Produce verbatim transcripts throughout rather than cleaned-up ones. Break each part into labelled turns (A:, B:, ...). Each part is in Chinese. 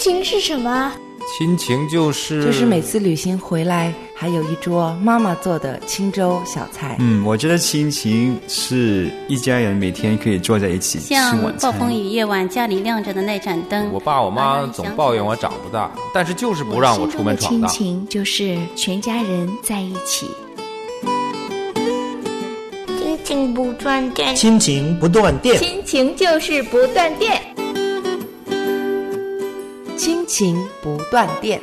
A: 情是什么？
B: 亲情就是
C: 就是每次旅行回来还有一桌妈妈做的清粥小菜。
D: 嗯，我觉得亲情是一家人每天可以坐在一起吃晚餐。
E: 像暴风雨夜晚家里亮着的那盏灯，
B: 我爸我妈总抱怨我长不大，但是就是不让我出门闯荡。
A: 亲情就是全家人在一起。
F: 亲情不断电，
G: 亲情不断电，
H: 亲情就是不断电，
C: 亲情不断电。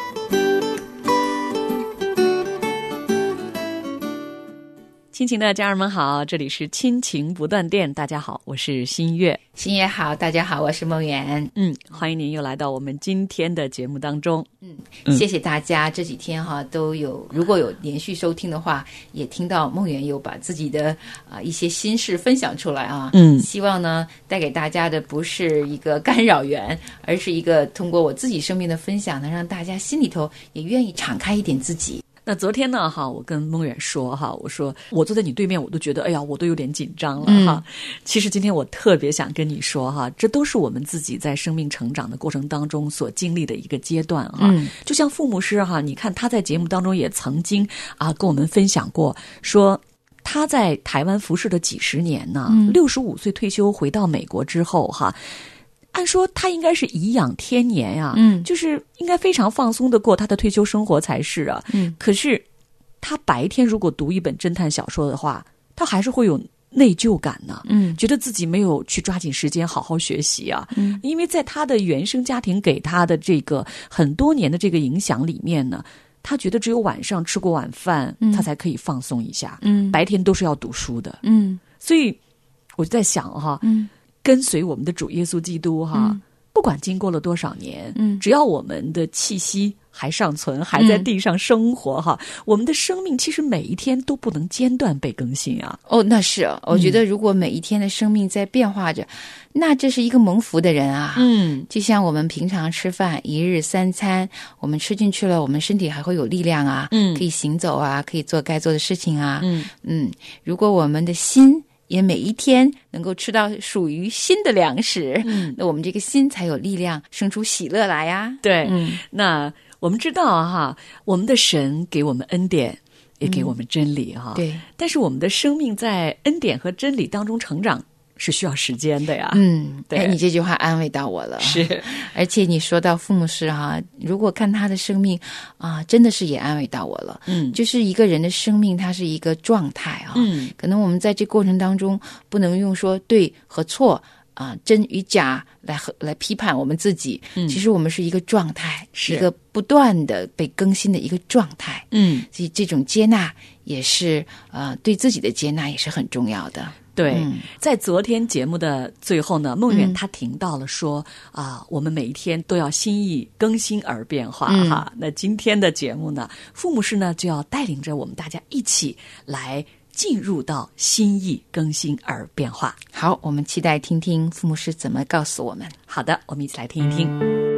I: 亲情的家人们好，这里是亲情不断电，大家好，我是新月。
H: 新月好，大家好，我是梦圆。
I: 嗯，欢迎您又来到我们今天的节目当中。
H: 嗯，谢谢大家这几天哈都有，如果有连续收听的话，也听到梦圆有把自己的啊、呃、一些心事分享出来啊。嗯，希望呢带给大家的不是一个干扰源，而是一个通过我自己生命的分享，能让大家心里头也愿意敞开一点自己。
I: 那昨天呢哈，我跟梦远说哈，我说我坐在你对面，我都觉得哎呀，我都有点紧张了哈、嗯。其实今天我特别想跟你说哈，这都是我们自己在生命成长的过程当中所经历的一个阶段哈。嗯、就像傅牧师哈，你看他在节目当中也曾经啊跟我们分享过，说他在台湾服侍了几十年呢，六十五岁退休回到美国之后哈。按说他应该是颐养天年呀、啊，嗯，就是应该非常放松的过他的退休生活才是啊。嗯，可是他白天如果读一本侦探小说的话，他还是会有内疚感呢。嗯，觉得自己没有去抓紧时间好好学习啊。嗯，因为在他的原生家庭给他的这个很多年的这个影响里面呢，他觉得只有晚上吃过晚饭，嗯、他才可以放松一下。嗯，白天都是要读书的。嗯，所以我就在想哈。嗯。跟随我们的主耶稣基督哈、嗯，不管经过了多少年，嗯，只要我们的气息还尚存，还在地上生活哈、嗯，我们的生命其实每一天都不能间断被更新啊。
H: 哦，那是，我觉得如果每一天的生命在变化着，嗯、那这是一个蒙福的人啊。嗯，就像我们平常吃饭，一日三餐，我们吃进去了，我们身体还会有力量啊，嗯，可以行走啊，可以做该做的事情啊。嗯嗯，如果我们的心也每一天能够吃到属于心的粮食，嗯，那我们这个心才有力量生出喜乐来呀、啊。
I: 对，嗯，那我们知道哈，我们的神给我们恩典，也给我们真理哈、嗯。对，但是我们的生命在恩典和真理当中成长是需要时间的呀。嗯，对，
H: 哎，你这句话安慰到我了。是，而且你说到傅牧师哈，如果看他的生命啊，真的是也安慰到我了。嗯，就是一个人的生命，它是一个状态啊。嗯，可能我们在这过程当中，不能用说对和错啊、真与假来和来批判我们自己。嗯，其实我们是一个状态，是一个不断的被更新的一个状态。嗯，所以这种接纳也是呃，对自己的接纳也是很重要的。
I: 对、嗯，在昨天节目的最后呢，梦远他听到了说、嗯、啊，我们每一天都要心意更新而变化、嗯、哈。那今天的节目呢，傅牧师呢就要带领着我们大家一起来进入到心意更新而变化。
H: 好，我们期待听听傅牧师怎么告诉我们。
I: 好的，我们一起来听一听。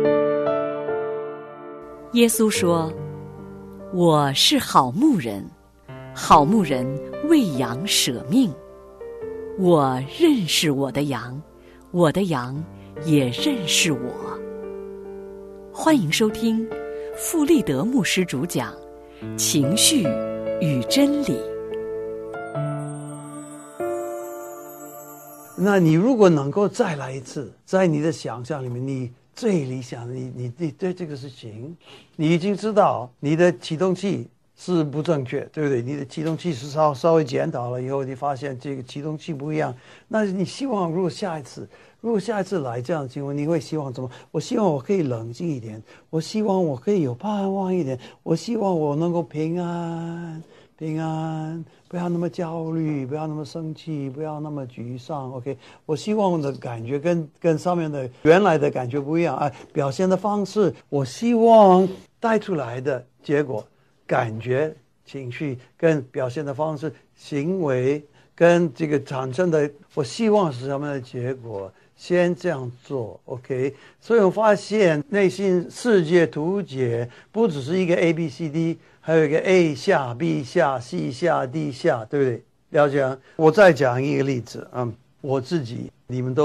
I: 耶稣说：“我是好牧人，好牧人为羊舍命。我认识我的羊，我的羊也认识我。”欢迎收听傅立德牧师主讲《情绪与真理》。
G: 那你如果能够再来一次，在你的想象里面，你最理想，你你你对这个事情，你已经知道你的启动器是不正确，对不对？你的启动器是稍稍微检讨了以后，你发现这个启动器不一样，那你希望如果下一次，如果下一次来这样的情况，你会希望怎么？我希望我可以冷静一点，我希望我可以有盼望一点，我希望我能够平安平安，不要那么焦虑，不要那么生气，不要那么沮丧。OK， 我希望我的感觉跟跟上面的原来的感觉不一样啊，表现的方式，我希望带出来的结果。感觉、情绪跟表现的方式、行为跟这个产生的，我希望是什么的结果，先这样做 ，OK。所以我发现内心世界图解不只是一个 A B C D， 还有一个 A 下 B 下 C 下 D 下，对不对？了解啊？我再讲一个例子啊、嗯，我自己你们都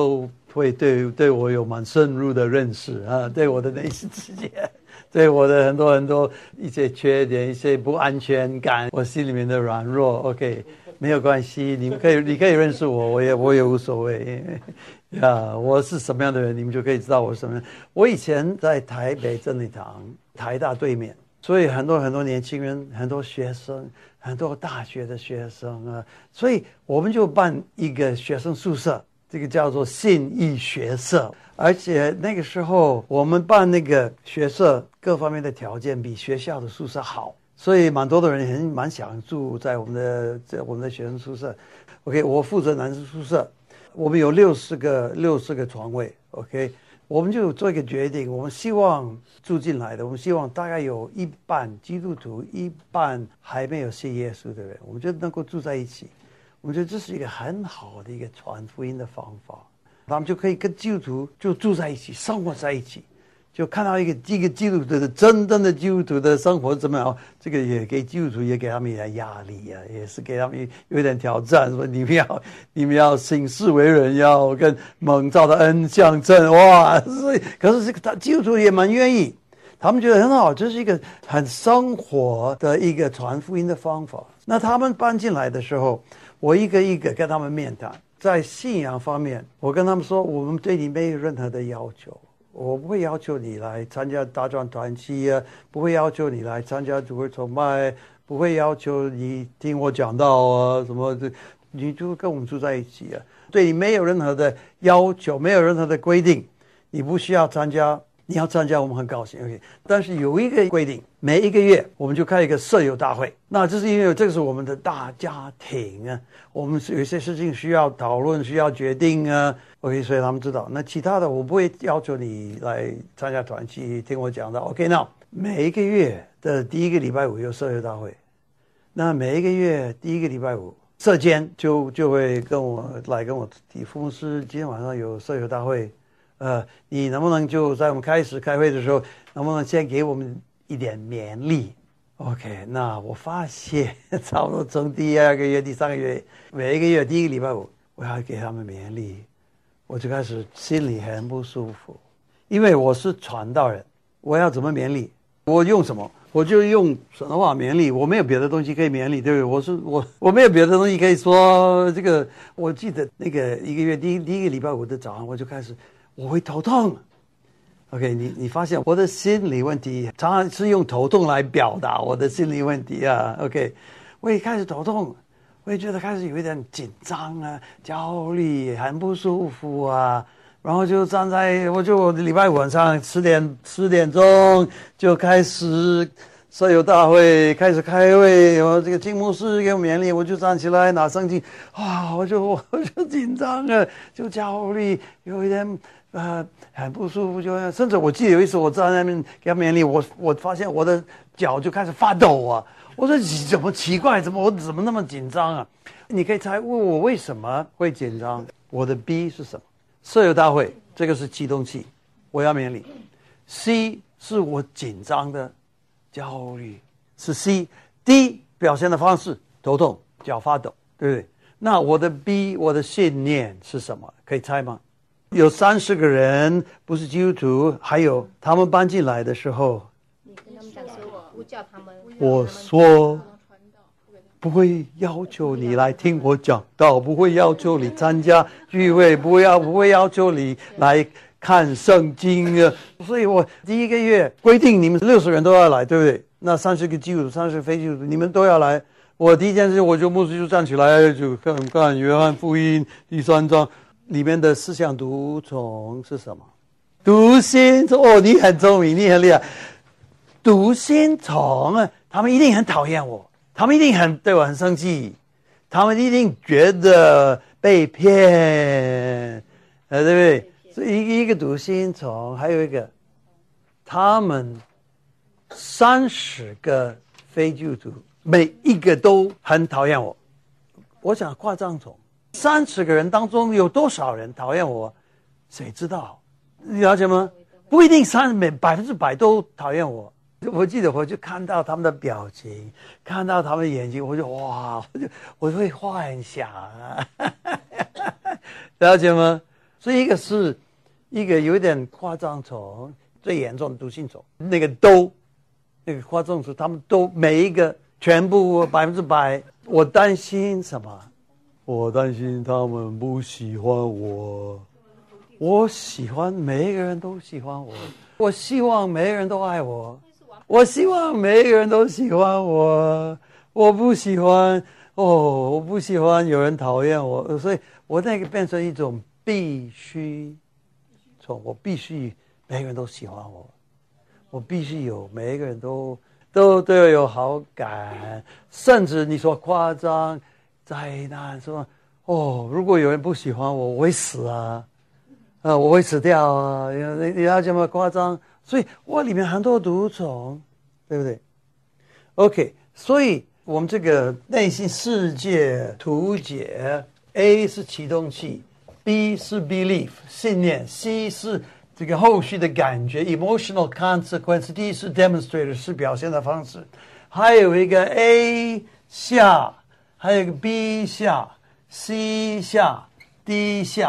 G: 会对对我有蛮深入的认识啊，对我的内心世界，对我的很多很多一些缺点、一些不安全感，我心里面的软弱 ，OK， 没有关系，你们可以你可以认识我，我也我也无所谓。呀，我是什么样的人，你们就可以知道我是什么样。我以前在台北真理堂，台大对面，所以很多很多年轻人，很多学生，很多大学的学生啊，所以我们就办一个学生宿舍，这个叫做信义学社。而且那个时候我们办那个学社，各方面的条件比学校的宿舍好，所以蛮多的人很蛮想住在我们的在我们的学生宿舍。OK， 我负责男生宿舍。我们有六十个六十个床位 ，OK， 我们就做一个决定，我们希望住进来的，我们希望大概有一半基督徒，一半还没有信耶稣的人，我们就能够住在一起。我们觉得这是一个很好的一个传福音的方法，他们就可以跟基督徒就住在一起，生活在一起，就看到一个一个基督徒的真正的基督徒的生活怎么样。这个也给基督徒也给他们一点压力啊，也是给他们有一点挑战，说你们要你们要行事为人，要跟蒙召的恩相称。哇，所以可是这个基督徒也蛮愿意，他们觉得很好，这是一个很生活的一个传福音的方法。那他们搬进来的时候，我一个一个跟他们面谈，在信仰方面，我跟他们说，我们对你没有任何的要求。我不会要求你来参加大专团契啊，不会要求你来参加主日崇拜，不会要求你听我讲道啊，什么的，你就跟我们住在一起啊。对你没有任何的要求，没有任何的规定，你不需要参加，你要参加我们很高兴 ，OK。但是有一个规定，每一个月我们就开一个舍友大会，那这是因为这是我们的大家庭啊，我们有一些事情需要讨论，需要决定啊。OK， 所以他们知道。那其他的我不会要求你来参加团契，听我讲的。OK， 那每一个月的第一个礼拜五有社友大会，那每一个月第一个礼拜五，社监就就会跟我来跟我提，副牧师今天晚上有社友大会，呃，你能不能就在我们开始开会的时候，能不能先给我们一点勉励 ？OK， 那我发现差不多从第二个月、第三个月，每一个月第一个礼拜五，我要给他们勉励。我就开始心里很不舒服，因为我是传道人，我要怎么勉励？我用什么？我就用什么话勉励？我没有别的东西可以勉励，对不对？我是我我没有别的东西可以说。这个我记得那个一个月第一第一个礼拜五的早上，我就开始我会头痛。OK， 你你发现我的心理问题常常是用头痛来表达我的心理问题啊。OK， 我也开始头痛。我也觉得开始有一点紧张啊，焦虑，很不舒服啊。然后就站在，我就礼拜五晚上十点十点钟就开始舍友大会，开始开会。我这个金牧师给我勉励，我就站起来拿圣经，啊，我就我就紧张了，就焦虑，有一点呃很不舒服，就甚至我记得有一次我站在那边给他勉励，我我发现我的脚就开始发抖啊。我说怎么奇怪，怎么我怎么那么紧张啊？你可以猜问我为什么会紧张？我的 B 是什么？舍友大会，这个是启动器，我要勉励。C 是我紧张的焦虑，是 C。D 表现的方式，头痛、脚发抖，对不对？那我的 B， 我的信念是什么？可以猜吗？有三十个人不是基督徒，还有他们搬进来的时候。我说不会要求你来听我讲道，不会要求你参加聚会，不会要不会要求你来看圣经啊。所以我第一个月规定你们六十人都要来，对不对？那三十个基督徒，三十个非基督徒，你们都要来。我第一件事我就牧师就站起来就看看约翰福音第三章里面的思想毒虫是什么？读心哦，你很聪明，你很厉害。读心虫啊，他们一定很讨厌我，他们一定很对我很生气，他们一定觉得被骗，呃，对不对？所以一个一个读心虫，还有一个，他们三十个非基督徒，每一个都很讨厌我。我想夸张从三十个人当中有多少人讨厌我，谁知道？你了解吗？不一定三每百分之百都讨厌我。我记得我就看到他们的表情，看到他们的眼睛，我就哇，我就我会幻想啊，了解吗？ 所以一个是一个有点夸张虫，最严重的毒性虫，那个都那个夸张虫，他们都每一个全部百分之百。我担心什么？我担心他们不喜欢我。我喜欢每一个人都喜欢我，我希望每一个人都爱我，我希望每一个人都喜欢我。我不喜欢哦，我不喜欢有人讨厌我，所以我那个变成一种必须从我必须每个人都喜欢我，我必须有每一个人都都对我有好感，甚至你说夸张灾难说哦，如果有人不喜欢我，我会死啊。呃，我会死掉啊！你你要这么夸张，所以我里面很多毒虫，对不对 ？OK， 所以我们这个内心世界图解 ，A 是启动器 ，B 是 belief 信念 ，C 是这个后续的感觉 emotional consequence，D 是 demonstrator 是表现的方式，还有一个 A 下，还有一个 B 下 ，C 下 ，D 下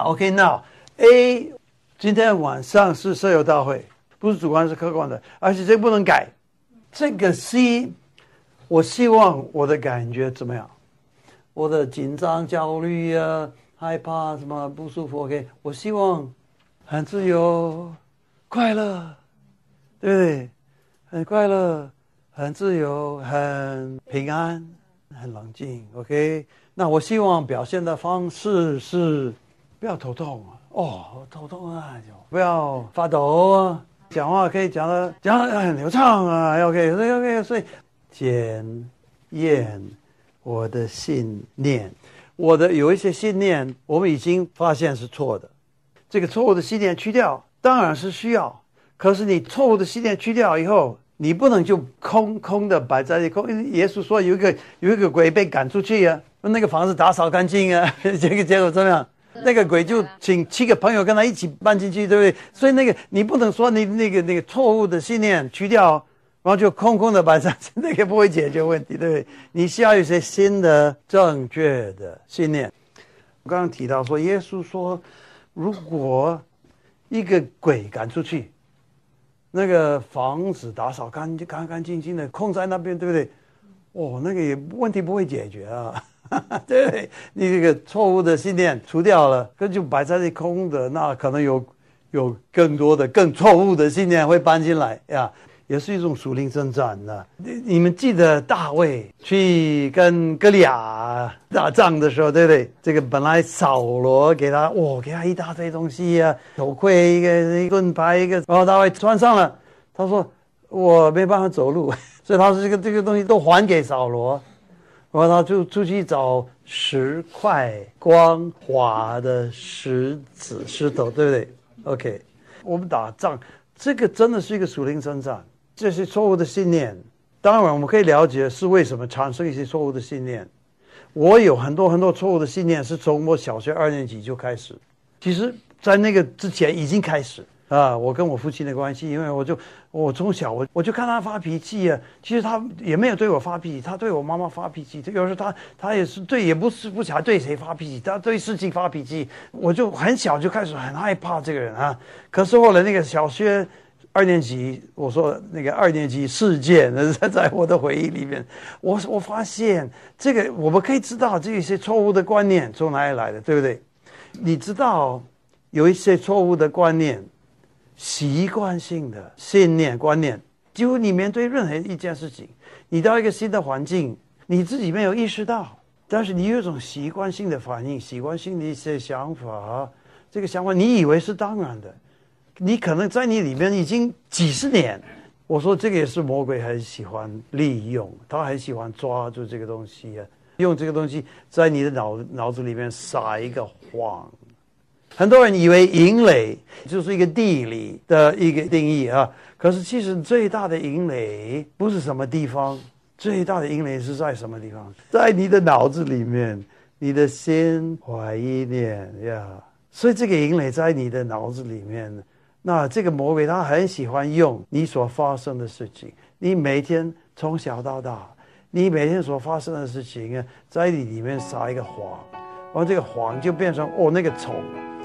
G: ，OK，now。A 今天晚上是舍友大会，不是主观是客观的，而且这个不能改。这个 C， 我希望我的感觉怎么样？我的紧张、焦虑啊、害怕什么不舒服 ，OK， 我希望很自由、快乐，对不对？很快乐、很自由、很平安、很冷静 ，OK。那我希望表现的方式是不要头痛啊。哦，头痛啊，就不要发抖啊，讲话可以讲的讲得很流畅啊 ，OK OK， 所以检验我的信念，我的有一些信念，我们已经发现是错的，这个错误的信念去掉，当然是需要，可是你错误的信念去掉以后，你不能就空空的摆在空。耶稣说有一个有一个鬼被赶出去啊，那个房子打扫干净啊，这个结果怎么样？那个鬼就请七个朋友跟他一起搬进去，对不对？所以那个你不能说你那个那个错误的信念去掉，然后就空空的摆上去，那个不会解决问题，对不对？你需要一些新的正确的信念。我刚刚提到说，耶稣说，如果一个鬼赶出去，那个房子打扫干净干干净净的，空在那边，对不对？哦，那个也问题不会解决啊。对不对？你这个错误的信念除掉了，跟就摆在这空的，那可能有有更多的更错误的信念会搬进来呀，也是一种属灵征战的。你们记得大卫去跟歌利亚打仗的时候，对不对？这个本来扫罗给他，哇、哦，给他一大堆东西啊，头盔一个，一个盾牌一个，然后大卫穿上了，他说我没办法走路，所以他说这个这个东西都还给扫罗。然后他就出去找十块光滑的石子石头，对不对 ？OK， 我们打仗，这个真的是一个属灵征战，这些错误的信念。当然，我们可以了解是为什么产生一些错误的信念。我有很多很多错误的信念，是从我小学二年级就开始。其实，在那个之前已经开始。啊，我跟我父亲的关系，因为我就我从小我我就看他发脾气啊，其实他也没有对我发脾气，他对我妈妈发脾气，有时候他他也是对，也不是不晓得对谁发脾气，他对事情发脾气，我就很小就开始很害怕这个人啊。可是后来那个小学二年级，我说那个二年级事件，在在我的回忆里面，我我发现这个我们可以知道这些错误的观念从哪里来的，对不对？你知道有一些错误的观念。习惯性的信念观念，几乎你面对任何一件事情，你到一个新的环境，你自己没有意识到，但是你有一种习惯性的反应，习惯性的一些想法，这个想法你以为是当然的，你可能在你里面已经几十年。我说这个也是魔鬼很喜欢利用，他很喜欢抓住这个东西啊，用这个东西在你的脑脑子里面撒一个谎。很多人以为营垒就是一个地理的一个定义啊，可是其实最大的营垒不是什么地方，最大的营垒是在什么地方？在你的脑子里面，你的心怀意念呀。所以这个营垒在你的脑子里面，那这个魔鬼他很喜欢用你所发生的事情，你每天从小到大，你每天所发生的事情在你里面撒一个谎，然后这个谎就变成哦那个虫。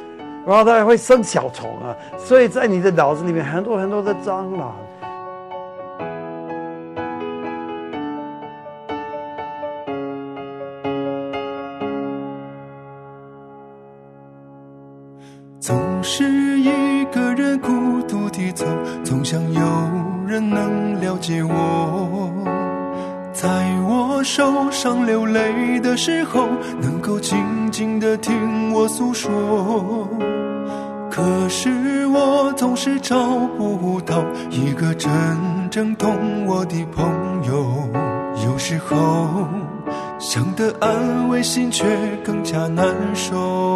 G: 然后它还会生小虫啊，所以在你的脑子里面很多很多的蟑螂。
J: 总是一个人孤独地走，总想有人能了解我，在我受伤流泪的时候，能够静静地听我诉说。可是我总是找不到一个真正懂我的朋友，有时候想得安慰，心却更加难受。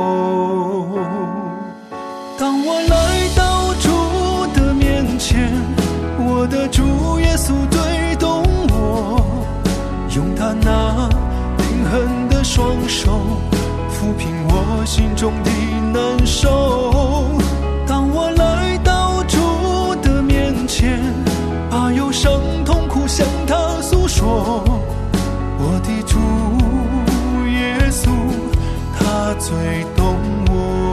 J: 当我来到主的面前，我的主耶稣对懂我，用他那灵狠的双手抚平我心中的难受。当我来到主的面前，把忧伤痛苦向他诉说，我的主耶稣他最懂我。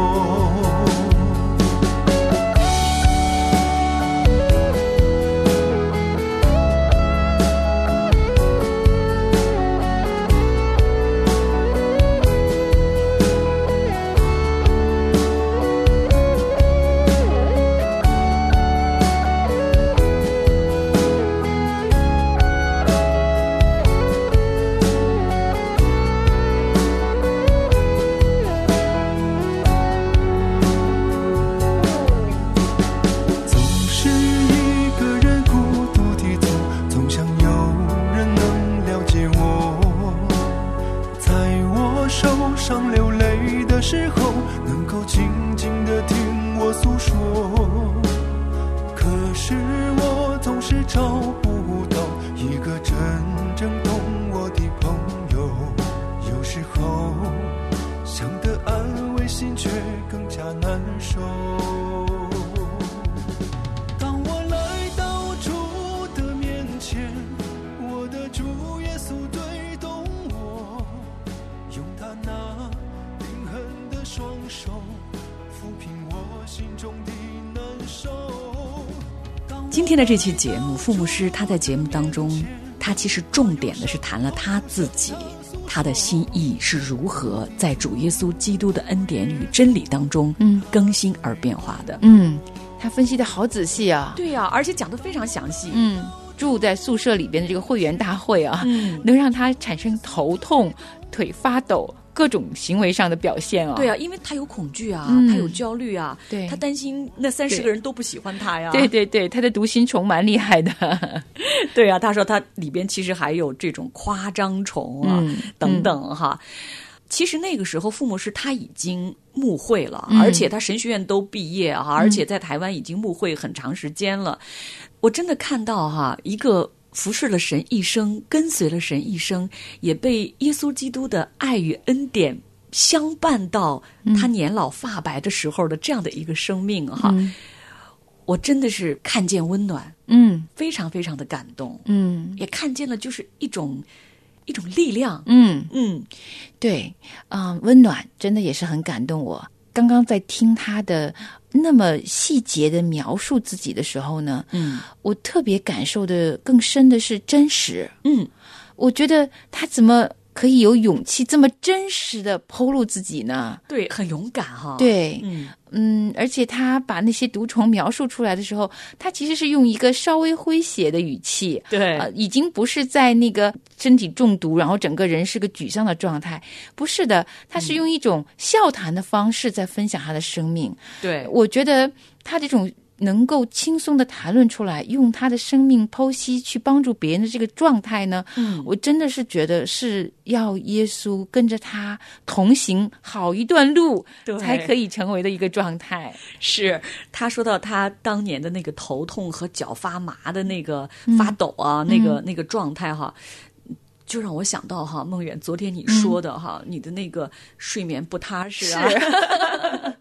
I: 今天的这期节目，傅牧师他在节目当中，他其实重点的是谈了他自己，他的心意是如何在主耶稣基督的恩典与真理当中嗯更新而变化的。
H: 嗯，他分析的好仔细啊。
I: 对啊，而且讲得非常详细。
H: 嗯，住在宿舍里边的这个会员大会啊，嗯，能让他产生头痛、腿发抖。各种行为上的表现啊，
I: 对啊，因为他有恐惧啊，嗯、他有焦虑啊，
H: 对，
I: 他担心那三十个人都不喜欢他呀，
H: 对对对，他的读心虫蛮厉害的，
I: 对啊，他说他里边其实还有这种夸张虫啊、嗯、等等哈。其实那个时候，傅牧师他已经牧会了，嗯、而且他神学院都毕业啊，而且在台湾已经牧会很长时间了。嗯、我真的看到哈一个。服侍了神一生，跟随了神一生，也被耶稣基督的爱与恩典相伴到他年老发白的时候的这样的一个生命哈、嗯，我真的是看见温暖，嗯，非常非常的感动，嗯，也看见了就是一种一种力量，
H: 嗯嗯，对，嗯、呃，温暖真的也是很感动我。刚刚在听他的那么细节的描述自己的时候呢，嗯，我特别感受的更深的是真实。嗯，我觉得他怎么可以有勇气这么真实的剖露自己呢？
I: 对，很勇敢哈、哦。
H: 对，嗯嗯，而且他把那些毒虫描述出来的时候，他其实是用一个稍微诙谐的语气，
I: 对，
H: 呃，已经不是在那个身体中毒，然后整个人是个沮丧的状态，不是的，他是用一种笑谈的方式在分享他的生命。
I: 对，
H: 我觉得他这种能够轻松的谈论出来，用他的生命剖析去帮助别人的这个状态呢，嗯，我真的是觉得是要耶稣跟着他同行好一段路，才可以成为的一个状态。
I: 是他说到他当年的那个头痛和脚发麻的那个发抖啊，嗯、那个那个状态哈。就让我想到哈，孟远昨天你说的哈、嗯，你的那个睡眠不踏实啊，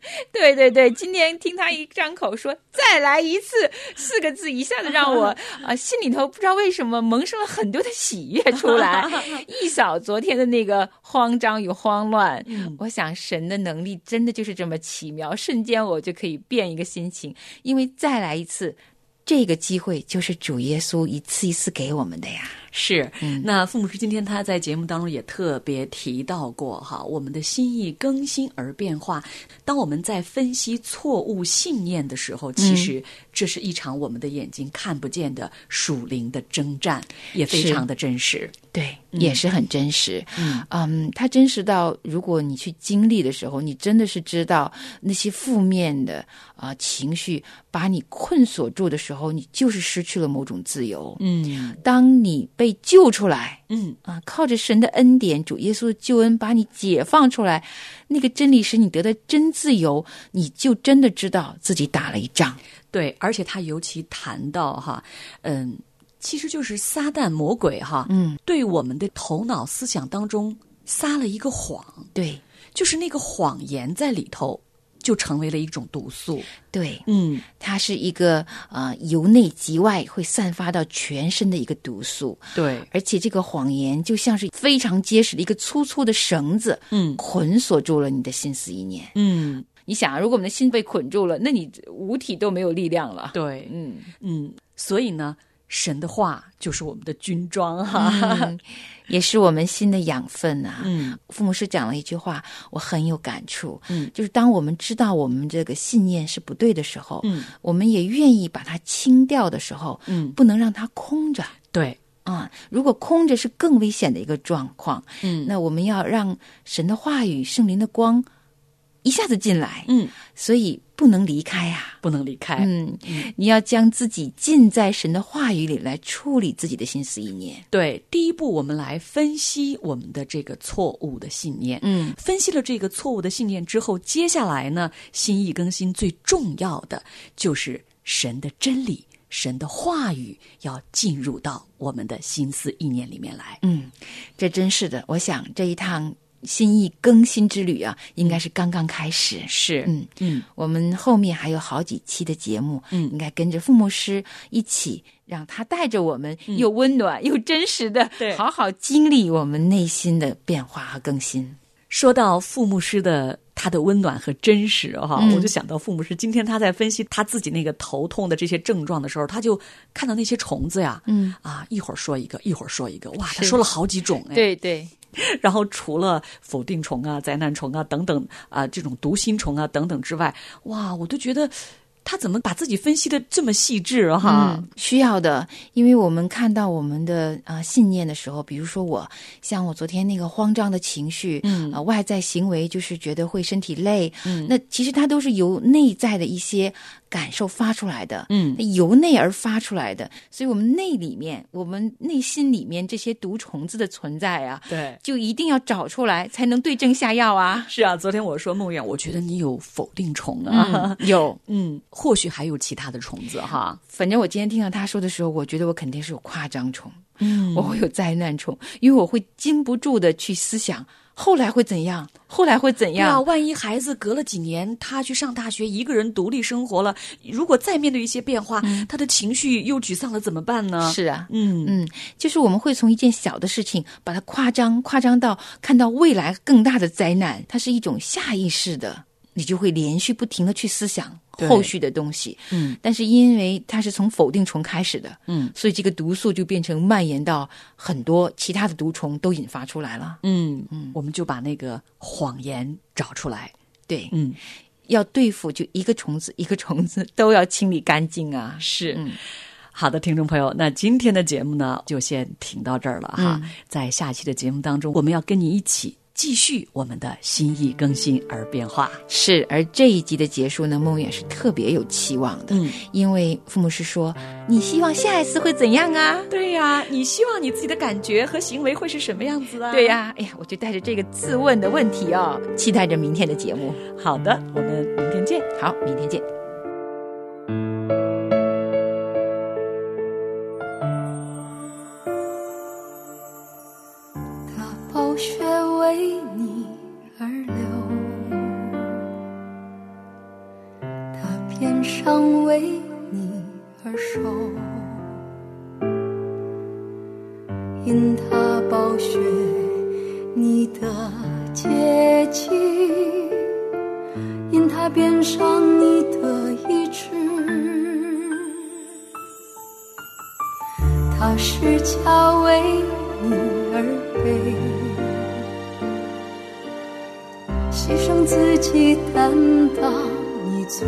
H: 对对对，今天听他一张口说再来一次四个字，一下子让我呃心里头不知道为什么萌生了很多的喜悦出来，一扫昨天的那个慌张与慌乱。嗯，我想神的能力真的就是这么奇妙，瞬间我就可以变一个心情，因为再来一次这个机会就是主耶稣一次一次给我们的呀。
I: 是，嗯、那傅牧师今天他在节目当中也特别提到过哈，我们的心意更新而变化。当我们在分析错误信念的时候，其实这是一场我们的眼睛看不见的属灵的征战，也非常的真实。
H: 对，也是很真实。嗯嗯，它真实到如果你去经历的时候，你真的是知道那些负面的啊、呃、情绪把你困锁住的时候，你就是失去了某种自由。嗯，当你被救出来，嗯啊，靠着神的恩典，主耶稣的救恩把你解放出来，那个真理使你得的真自由，你就真的知道自己打了一仗。
I: 对，而且他尤其谈到哈，嗯。其实就是撒旦魔鬼哈，嗯，对我们的头脑思想当中撒了一个谎，
H: 对，
I: 就是那个谎言在里头就成为了一种毒素，
H: 对，嗯，它是一个呃由内及外会散发到全身的一个毒素，
I: 对，
H: 而且这个谎言就像是非常结实的一个粗粗的绳子，嗯，捆锁住了你的心思意念，嗯。你想，如果我们的心被捆住了，那你五体都没有力量了。
I: 对，嗯嗯，所以呢。神的话就是我们的军装哈、
H: 嗯，也是我们心的养分啊。嗯，傅牧师讲了一句话，我很有感触。嗯，就是当我们知道我们这个信念是不对的时候，嗯，我们也愿意把它清掉的时候，嗯，不能让它空着。
I: 对
H: 啊、嗯，如果空着是更危险的一个状况。嗯，那我们要让神的话语、圣灵的光一下子进来。嗯，所以。不能离开啊，
I: 不能离开。
H: 嗯，你要将自己浸在神的话语里来处理自己的心思意念。
I: 对，第一步我们来分析我们的这个错误的信念。嗯，分析了这个错误的信念之后，接下来呢，心意更新最重要的就是神的真理。神的话语要进入到我们的心思意念里面来。
H: 嗯，这真是的。我想这一趟心意更新之旅啊，应该是刚刚开始。
I: 是，
H: 嗯嗯，我们后面还有好几期的节目，嗯，应该跟着傅牧师一起，让他带着我们又温暖、嗯、又真实的，
I: 对，
H: 好好经历我们内心的变化和更新。
I: 说到傅牧师的他的温暖和真实哈、嗯，我就想到傅牧师今天他在分析他自己那个头痛的这些症状的时候，他就看到那些虫子呀，嗯啊，一会儿说一个，一会儿说一个，哇，他说了好几种哎，
H: 对对。
I: 然后除了否定虫啊、灾难虫啊等等啊、呃，这种毒心虫啊等等之外，哇，我都觉得他怎么把自己分析的这么细致哈、
H: 嗯？需要的，因为我们看到我们的啊、呃、信念的时候，比如说我，像我昨天那个慌张的情绪，嗯，呃、外在行为就是觉得会身体累，嗯，那其实它都是由内在的一些感受发出来的，嗯，由内而发出来的，所以我们内里面，我们内心里面这些毒虫子的存在啊，
I: 对，
H: 就一定要找出来，才能对症下药啊。
I: 是啊，昨天我说梦远，我觉得你有否定虫啊，
H: 嗯、有，
I: 嗯，或许还有其他的虫子哈。
H: 反正我今天听到他说的时候，我觉得我肯定是有夸张虫，嗯，我会有灾难虫，因为我会禁不住的去思想。后来会怎样？后来会怎样？
I: 对啊，万一孩子隔了几年，他去上大学，一个人独立生活了，如果再面对一些变化，嗯、他的情绪又沮丧了，怎么办呢？
H: 是啊，嗯嗯，就是我们会从一件小的事情把它夸张，夸张到看到未来更大的灾难，它是一种下意识的，你就会连续不停的去思想后续的东西。嗯，但是因为它是从否定虫开始的，嗯，所以这个毒素就变成蔓延到很多其他的毒虫都引发出来了。
I: 嗯嗯，我们就把那个谎言找出来。
H: 对，嗯，要对付就一个虫子一个虫子都要清理干净啊。
I: 是，嗯。好的，听众朋友，那今天的节目呢，就先停到这儿了哈。嗯、在下期的节目当中，我们要跟你一起继续我们的心意更新而变化。
H: 是，而这一集的结束呢，梦远是特别有期望的，嗯，因为傅牧师说，你希望下一次会怎样啊？
I: 对呀，你希望你自己的感觉和行为会是什么样子啊？
H: 对呀，哎呀，我就带着这个自问的问题哦，期待着明天的节目。
I: 好的，我们明天见。
H: 好，明天见。
K: 宝血为你而流， 天上为你而受，因他宝血你的洁净，因他鞭伤你的医治，他十架为你而背，牺牲自己担当你罪，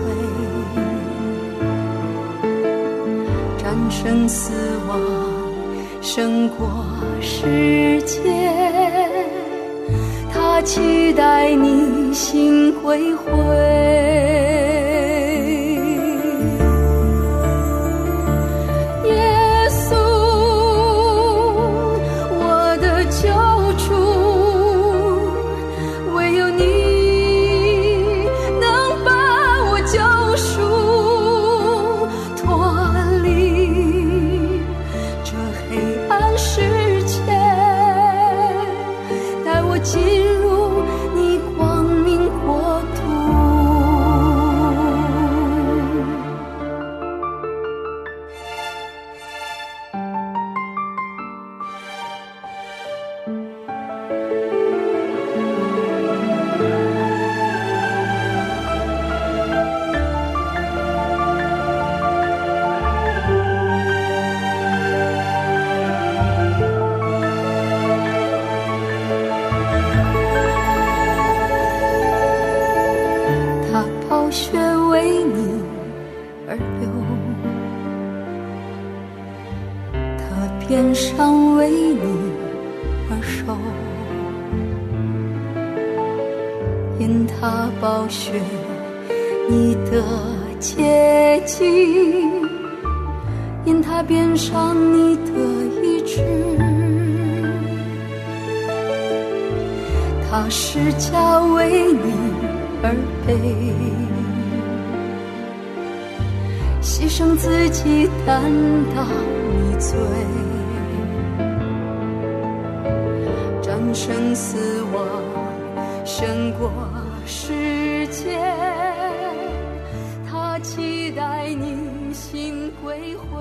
K: 战胜死亡胜过世界，他期待你心归回。耶稣，我的救主，唯有你能把我救赎，脱离这黑暗世界，带我进入你光明国度。他宝血为你而流，他鞭伤为你而受，因他宝血你的洁净，因他鞭伤你的医治，他十架为你而背，牺牲自己担当你罪，战胜死亡胜过世界，他期待你心归回。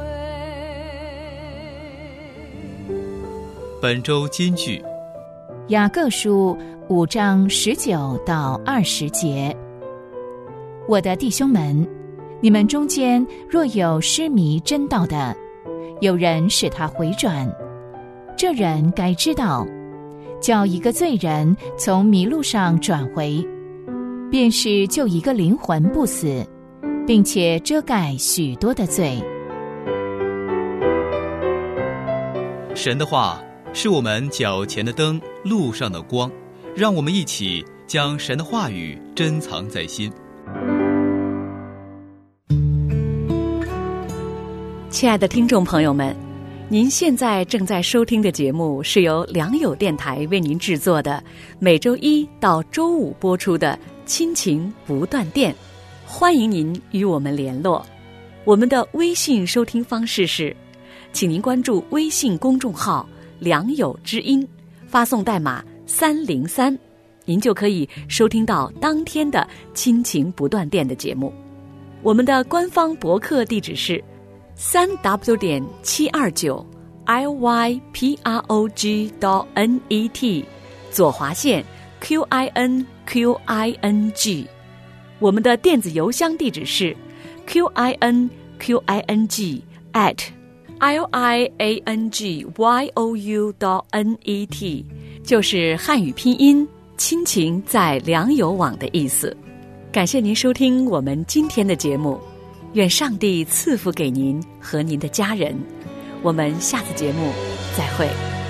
L: 本周金句，
A: 雅各书五章十九到二十节。我的弟兄们，你们中间若有失迷真道的，有人使他回转，这人该知道，叫一个罪人从迷路上转回，便是救一个灵魂不死，并且遮盖许多的罪。
L: 神的话是我们脚前的灯，路上的光，让我们一起将神的话语珍藏在心。
I: 亲爱的听众朋友们，您现在正在收听的节目是由良友电台为您制作的，每周一到周五播出的亲情不断电，欢迎您与我们联络。我们的微信收听方式是，请您关注微信公众号良友之音，发送代码三零三，您就可以收听到当天的亲情不断电的节目。我们的官方博客地址是三 w 点七二九 i y p r o g 点 n e t 左划线 q i n q i n g。 我们的电子邮箱地址是 q i n q i n g at l i a n g y o u 点 n e t， 就是汉语拼音亲情在良友网的意思。感谢您收听我们今天的节目，愿上帝赐福给您和您的家人。我们下次节目再会。